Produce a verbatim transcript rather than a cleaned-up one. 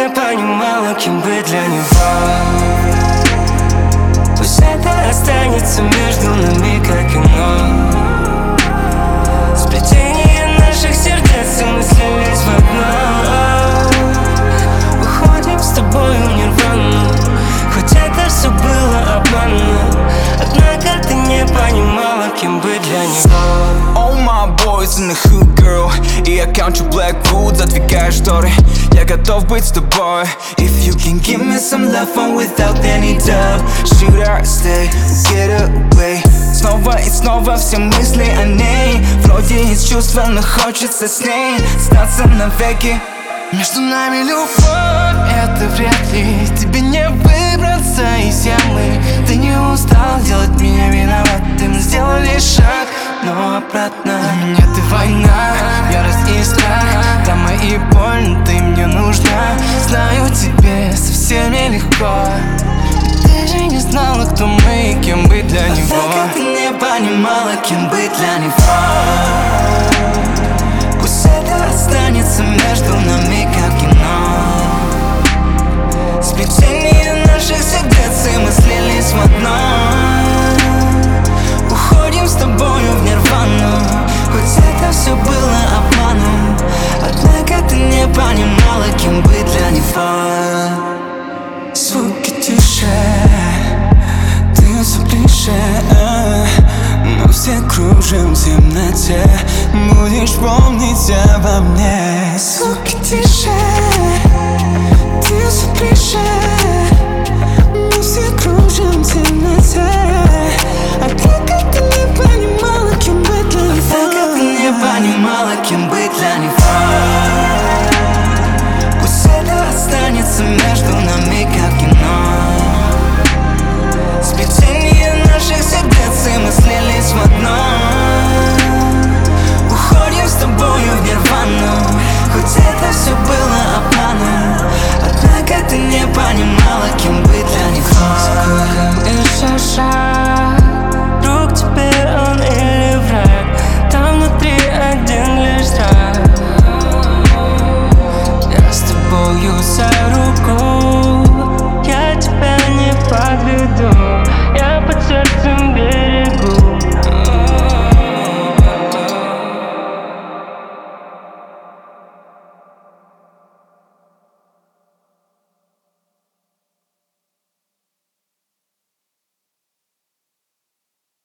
не понимала, кем быть для него. Пусть это останется между нами, как кино. Сплетение наших сердец, и мы слились в одно. Уходим с тобой в нирвану, хоть это все было обманно. Однако ты не понимала, кем быть для него. All my boys in the hood, girl. И я count your black boots, задвигаю шторы. Я готов быть с тобой. If you can give me some love fun without any doubt, should I stay, get away? Снова и снова все мысли о ней. Вроде есть чувства, но хочется с ней остаться навеки. Между нами любовь, это вряд ли. Тебе не выбраться из ямы. Ты не устал делать меня виноватым. Сделал лишь шаг, но обратно. Для меня ты война, ярость и страх. Там и боль, но ты мне нужна. Знаю, тебе совсем нелегко. Ты же не знала, кто мы и кем быть для него. Однако ты не понимала, кем быть для него. Пусть это останется между нами, как кино. Сплетение наших сердец, и мы слились в одно. Уходим с тобою в нирвану, хоть это все было обманом. Однако ты не понимала, кем быть для него. Звуки тише, ты все ближе. Мы все кружим в темноте. Будешь помнить обо мне. Звуки тише, ты все ближе. Мы все кружим в темноте. Однако ты не понимала, кем быть для него. Однако ты не понимала, кем быть для него. Пусть это останется между